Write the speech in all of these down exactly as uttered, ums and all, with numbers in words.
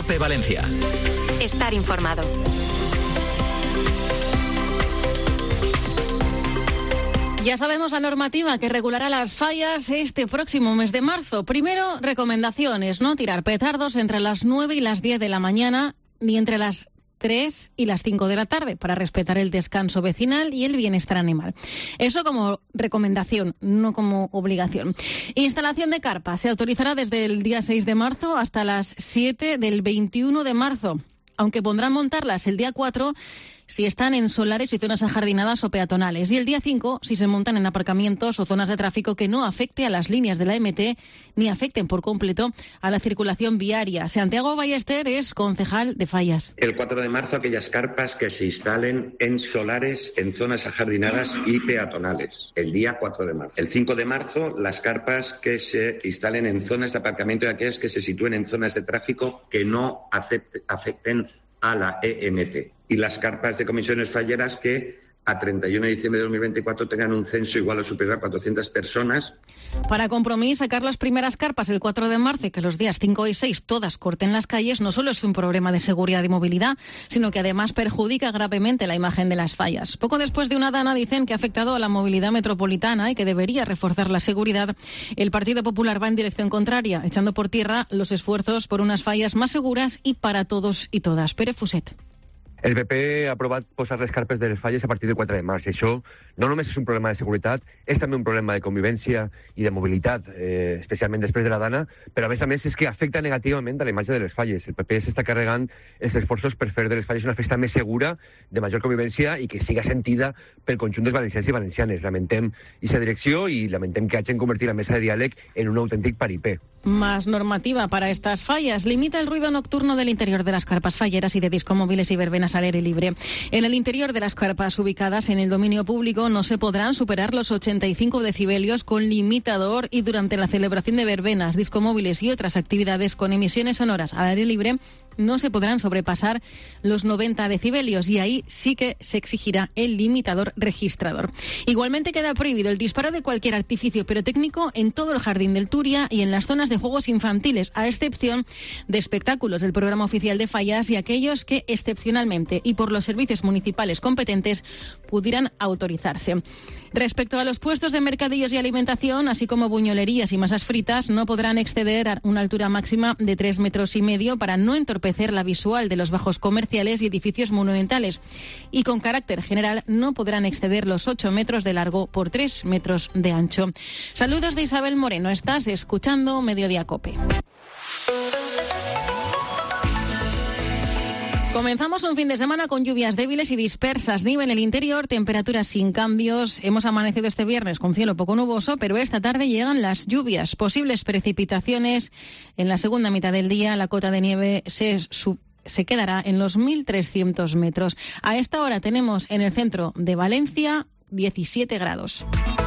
COPE Valencia. Estar informado. Ya sabemos la normativa que regulará las fallas este próximo mes de marzo. Primero, recomendaciones: no tirar petardos entre las nueve y las diez de la mañana, ni entre las tres y las cinco de la tarde, para respetar el descanso vecinal y el bienestar animal. Eso como recomendación, no como obligación. Instalación de carpas se autorizará desde el día seis de marzo hasta las siete del veintiuno de marzo, aunque podrán montarlas el día cuatro si están en solares y zonas ajardinadas o peatonales, y el día cinco si se montan en aparcamientos o zonas de tráfico que no afecte a las líneas de la M T ni afecten por completo a la circulación viaria. Santiago Ballester es concejal de Fallas. El cuatro de marzo aquellas carpas que se instalen en solares, en zonas ajardinadas y peatonales. El día cuatro de marzo. El cinco de marzo las carpas que se instalen en zonas de aparcamiento y aquellas que se sitúen en zonas de tráfico que no acepte, afecten a la E M T. Y las carpas de comisiones falleras que a treinta y uno de diciembre de dos mil veinticuatro tengan un censo igual o superior a cuatrocientas personas. Para Compromís, sacar las primeras carpas el cuatro de marzo y que los días cinco y seis todas corten las calles no solo es un problema de seguridad y movilidad, sino que además perjudica gravemente la imagen de las fallas. Poco después de una dana dicen que ha afectado a la movilidad metropolitana y que debería reforzar la seguridad, el Partido Popular va en dirección contraria, echando por tierra los esfuerzos por unas fallas más seguras y para todos y todas. Pere Fuset. El P P ha aprovat posar les carpes de les falles a partir del quatre de març, i això no només és un problema de seguretat, és també un problema de convivència i de mobilitat, eh, especialment després de la dana, però a més a més és que afecta negativament a la imatge de les falles. El P P s'està carregant els esforços per fer de les falles una festa més segura, de major convivència i que siga sentida pel conjunt dels valencians i valencianes. Lamentem aquesta direcció i lamentem que hagin convertit la mesa de diàleg en un autèntic paripé. Más normativa para estas fallas. Limita el ruido nocturno del interior de las carpas falleras y de discomóviles y verbenas al aire libre. En el interior de las carpas ubicadas en el dominio público no se podrán superar los ochenta y cinco decibelios con limitador, y durante la celebración de verbenas, discomóviles y otras actividades con emisiones sonoras al aire libre no se podrán sobrepasar los noventa decibelios, y ahí sí que se exigirá el limitador registrador. Igualmente queda prohibido el disparo de cualquier artificio pirotécnico en todo el jardín del Turia y en las zonas de juegos infantiles, a excepción de espectáculos del programa oficial de Fallas y aquellos que excepcionalmente y por los servicios municipales competentes pudieran autorizarse. Respecto a los puestos de mercadillos y alimentación, así como buñolerías y masas fritas, no podrán exceder a una altura máxima de tres metros y medio para no entorpecer la visual de los bajos comerciales y edificios monumentales. Y con carácter general no podrán exceder los ocho metros de largo por tres metros de ancho. Saludos de Isabel Moreno. Estás escuchando Mediodía COPE. Comenzamos un fin de semana con lluvias débiles y dispersas, nieve en el interior, temperaturas sin cambios. Hemos amanecido este viernes con cielo poco nuboso, pero esta tarde llegan las lluvias, posibles precipitaciones. En la segunda mitad del día la cota de nieve se sub se quedará en los mil trescientos metros. A esta hora tenemos en el centro de Valencia diecisiete grados.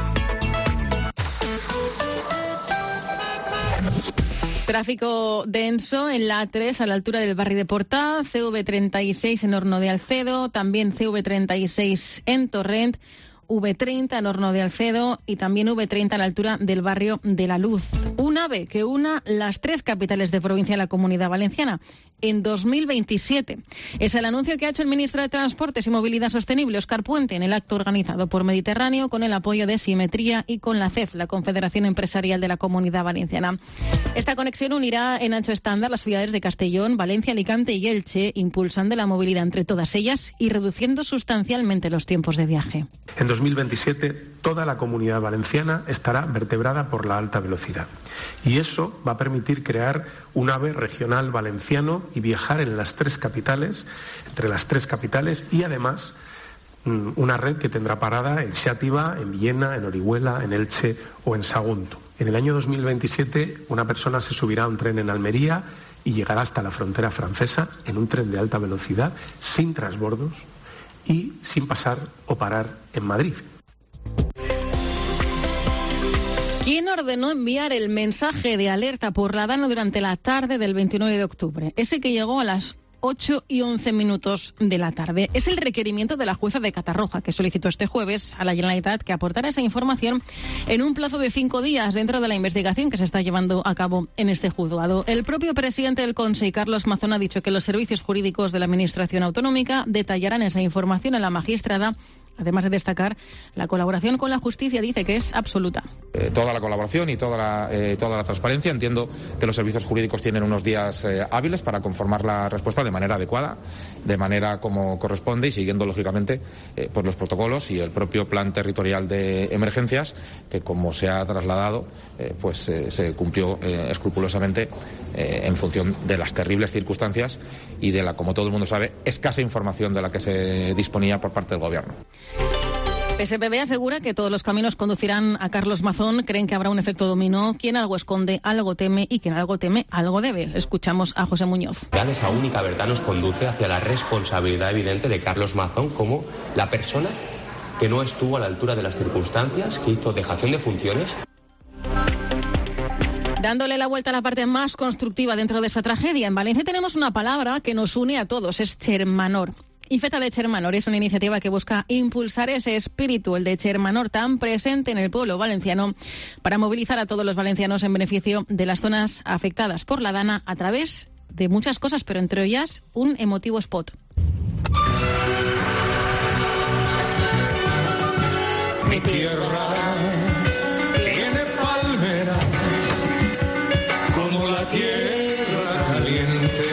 Tráfico denso en la A tres a la altura del barrio de Portá, C V treinta y seis en Horno de Alcedo, también C V treinta y seis en Torrent, V treinta en Horno de Alcedo y también V treinta a la altura del barrio de La Luz. Un AVE que una las tres capitales de provincia de la Comunidad Valenciana en dos mil veintisiete. Es el anuncio que ha hecho el ministro de Transportes y Movilidad Sostenible, Óscar Puente, en el acto organizado por Mediterráneo con el apoyo de Simetría y con la C E F, la Confederación Empresarial de la Comunidad Valenciana. Esta conexión unirá en ancho estándar las ciudades de Castellón, Valencia, Alicante y Elche, impulsando la movilidad entre todas ellas y reduciendo sustancialmente los tiempos de viaje. En dos mil veintisiete, toda la Comunidad Valenciana estará vertebrada por la alta velocidad. Y eso va a permitir crear un AVE regional valenciano y viajar en las tres capitales, entre las tres capitales, y además una red que tendrá parada en Xàtiva, en Villena, en Orihuela, en Elche o en Sagunto. En el año dos mil veintisiete, una persona se subirá a un tren en Almería y llegará hasta la frontera francesa en un tren de alta velocidad, sin transbordos y sin pasar o parar en Madrid. ¿Quién ordenó enviar el mensaje de alerta por la dana durante la tarde del veintinueve de octubre? Ese que llegó a las ocho y once minutos de la tarde. Es el requerimiento de la jueza de Catarroja, que solicitó este jueves a la Generalitat que aportara esa información en un plazo de cinco días dentro de la investigación que se está llevando a cabo en este juzgado. El propio presidente del Consejo, Carlos Mazón, ha dicho que los servicios jurídicos de la Administración Autonómica detallarán esa información a la magistrada. Además de destacar la colaboración con la justicia, dice que es absoluta. Eh, toda la colaboración y toda la, eh, toda la transparencia. Entiendo que los servicios jurídicos tienen unos días eh, hábiles para conformar la respuesta de manera adecuada, de manera como corresponde y siguiendo, lógicamente, eh, pues los protocolos y el propio plan territorial de emergencias, que como se ha trasladado, eh, pues eh, se cumplió eh, escrupulosamente eh, en función de las terribles circunstancias y de la, como todo el mundo sabe, escasa información de la que se disponía por parte del Gobierno. P S P B asegura que todos los caminos conducirán a Carlos Mazón. Creen que habrá un efecto dominó. Quien algo esconde, algo teme, y quien algo teme, algo debe. Escuchamos a José Muñoz. Esa única verdad nos conduce hacia la responsabilidad evidente de Carlos Mazón como la persona que no estuvo a la altura de las circunstancias, que hizo dejación de funciones. Dándole la vuelta a la parte más constructiva dentro de esta tragedia, en Valencia tenemos una palabra que nos une a todos, es Chermanor. Y Feta de Chermanor es una iniciativa que busca impulsar ese espíritu, el de Chermanor, tan presente en el pueblo valenciano, para movilizar a todos los valencianos en beneficio de las zonas afectadas por la Dana a través de muchas cosas, pero entre ellas un emotivo spot. Mi tierra tiene palmeras como la tierra caliente.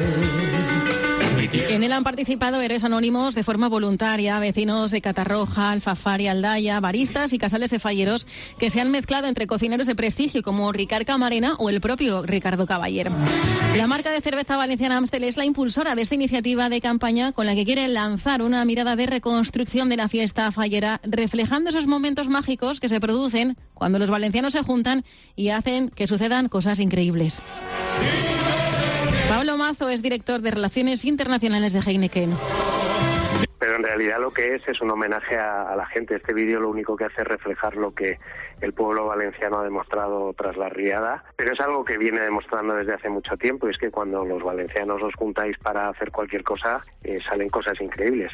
En él han participado héroes anónimos de forma voluntaria, vecinos de Catarroja, Alfafar, Aldaya, baristas y casales de falleros que se han mezclado entre cocineros de prestigio como Ricard Camarena o el propio Ricardo Caballer. La marca de cerveza valenciana Amstel es la impulsora de esta iniciativa de campaña con la que quiere lanzar una mirada de reconstrucción de la fiesta fallera, reflejando esos momentos mágicos que se producen cuando los valencianos se juntan y hacen que sucedan cosas increíbles. Pablo Mazo es director de Relaciones Internacionales de Heineken. Pero en realidad lo que es es un homenaje a, a la gente. Este vídeo lo único que hace es reflejar lo que el pueblo valenciano ha demostrado tras la riada, pero es algo que viene demostrando desde hace mucho tiempo, y es que cuando los valencianos os juntáis para hacer cualquier cosa, eh, salen cosas increíbles.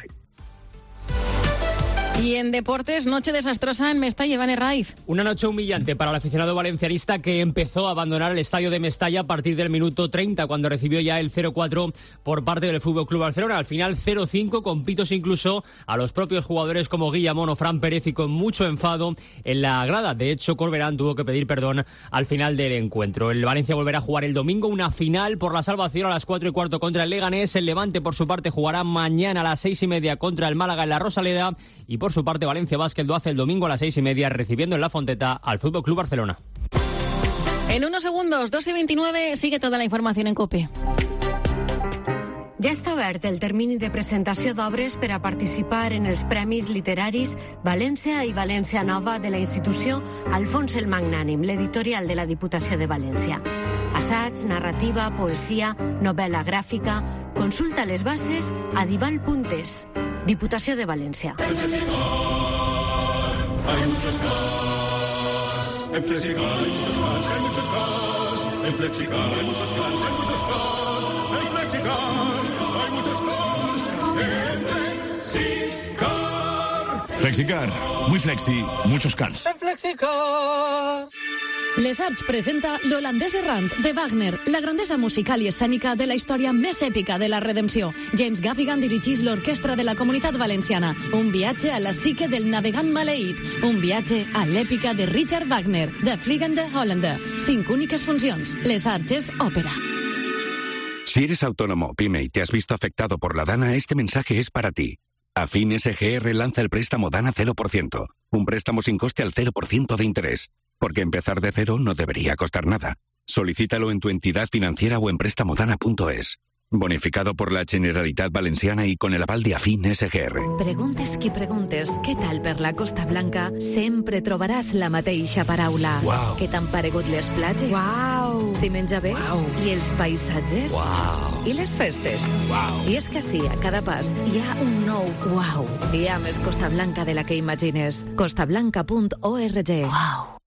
Y en deportes, noche desastrosa en Mestalla, Iván Herraiz. Una noche humillante para el aficionado valencianista que empezó a abandonar el estadio de Mestalla a partir del minuto treinta, cuando recibió ya el cero cuatro por parte del F C Barcelona. Al final cero cinco, con pitos incluso a los propios jugadores como Guillamón o Fran Pérez, y con mucho enfado en la grada. De hecho, Corberán tuvo que pedir perdón al final del encuentro. El Valencia volverá a jugar el domingo una final por la salvación a las cuatro y cuarto contra el Leganés. El Levante, por su parte, jugará mañana a las seis y media contra el Málaga en la Rosaleda. Y por su parte, Valencia Basket lo hace el domingo a las seis y media, recibiendo en la Fonteta al F C Barcelona. En unos segundos, dos y veintinueve, sigue toda la información en COPE. Ja està obert el termini de presentació d'obres per a participar en els Premis Literaris València i València Nova de la institució Alfons el Magnànim, l'editorial de la Diputació de València. Assaig, narrativa, poesia, novel·la gràfica... Consulta les bases a dival punt es. Diputació de València. En Flexicar hay muchos cars, hay muchos cars. En Flexicar hay muchos cars, hay muchos cars. En Flexicar hay muchos cars. En Flexicar. Flexicar, muy flexi, muchos cars. En Flexicar. Les Arts presenta L'Holandès Errant de Wagner, la grandesa musical i escènica de la història més èpica de la redempció. James Gaffigan dirigeix l'orquestra de la Comunitat Valenciana. Un viatge a la psique del navegant maleït. Un viatge a l'èpica de Richard Wagner, de Fliegende Holländer. Cinc úniques funcions. Les Arts és òpera. Si eres autónomo o pyme y te has visto afectado por la Dana, este mensaje es para ti. Afin S G R lanza el préstamo Dana cero por ciento. Un préstamo sin coste al cero por ciento de interés. Porque empezar de cero no debería costar nada. Solicítalo en tu entidad financiera o en prestamodana punto es. Bonificado por la Generalitat Valenciana y con el aval de Afin S G R. Preguntes qui preguntes què tal per la Costa Blanca, sempre trobaràs la mateixa paraula. Wow. Què t'han paregut les platges? Wow. Si menja bé? Wow. I els paisatges? Wow. I les festes? Wow. I és que sí, a cada pas hi ha un nou wow. Hi ha més Costa Blanca de la que imagines. costa blanca punt org. Wow.